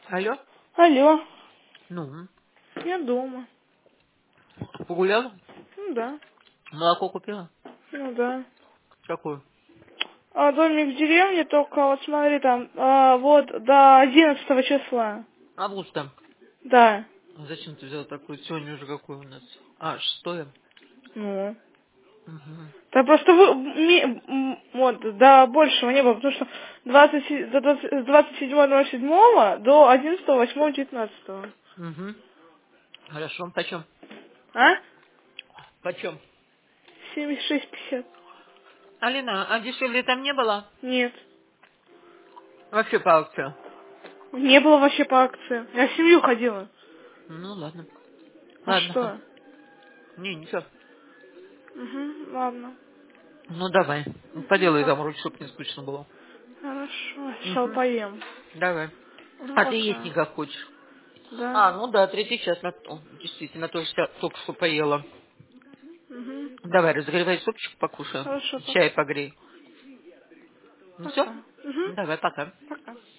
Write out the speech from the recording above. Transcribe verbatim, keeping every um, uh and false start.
Алло? Алло, Ну, я дома. погуляла? Ну да, Молоко купила? ну да. Какое? А домик в деревне только, вот смотри, там, а, вот до одиннадцатого числа. Августа. Да. Зачем ты взяла такую? Сегодня уже какое у нас? А, шестое. Ну. Угу. Да просто вы, ми- м, вот, до большего не было, потому что двадцать, се- до двадцать с двадцать седьмого ноль седьмого до одиннадцатого восьмого девятнадцатого. Угу. Хорошо. Почем? А? Почем? семьдесят шесть пятьдесят. Алина, а дешевле там не было? Нет. Вообще по акции. Не было вообще по акции. Я в семью ходила. Ну, ладно. А Ладно. ха- что? Не, ничего. Угу, ладно. Ну, давай. Угу, Поделай там пока. руль, чтоб не скучно было. Хорошо, сейчас Угу. поем. Давай. Угу, А ты есть пока. никак хочешь? Да. А, ну да, третий час. на- о, Действительно, тоже ся- только что поела. Угу. Давай, разогревай супчик, покушаем. Хорошо, Чай пока. погрей. Ну все? Пока. Угу. Давай, пока. Пока.